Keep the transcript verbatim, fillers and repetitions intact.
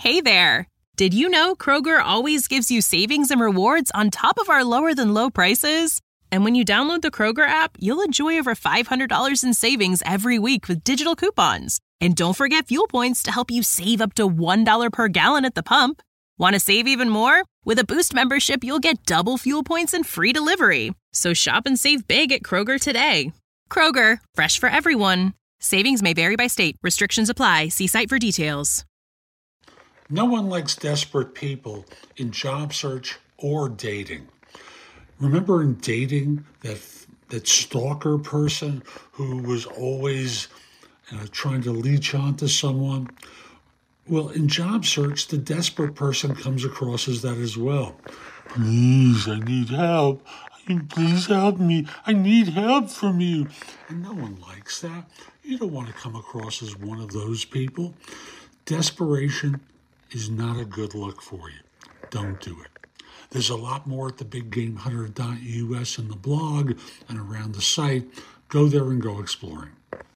Hey there! Did you know Kroger always gives you savings and rewards on top of our lower-than-low prices? And when you download the Kroger app, you'll enjoy over five hundred dollars in savings every week with digital coupons. And don't forget fuel points to help you save up to one dollar per gallon at the pump. Want to save even more? With a Boost membership, you'll get double fuel points and free delivery. So shop and save big at Kroger today. Kroger, fresh for everyone. Savings may vary by state. Restrictions apply. See site for details. No one likes desperate people in job search or dating. Remember in dating that that stalker person who was always uh, trying to leech onto someone? Well, in job search, the desperate person comes across as that as well. Please, I need help. Please help me. I need help from you. And no one likes that. You don't want to come across as one of those people. Desperation is not a good look for you. Don't do it. There's a lot more at the big game hunter dot U S in the blog and around the site. Go there and go exploring.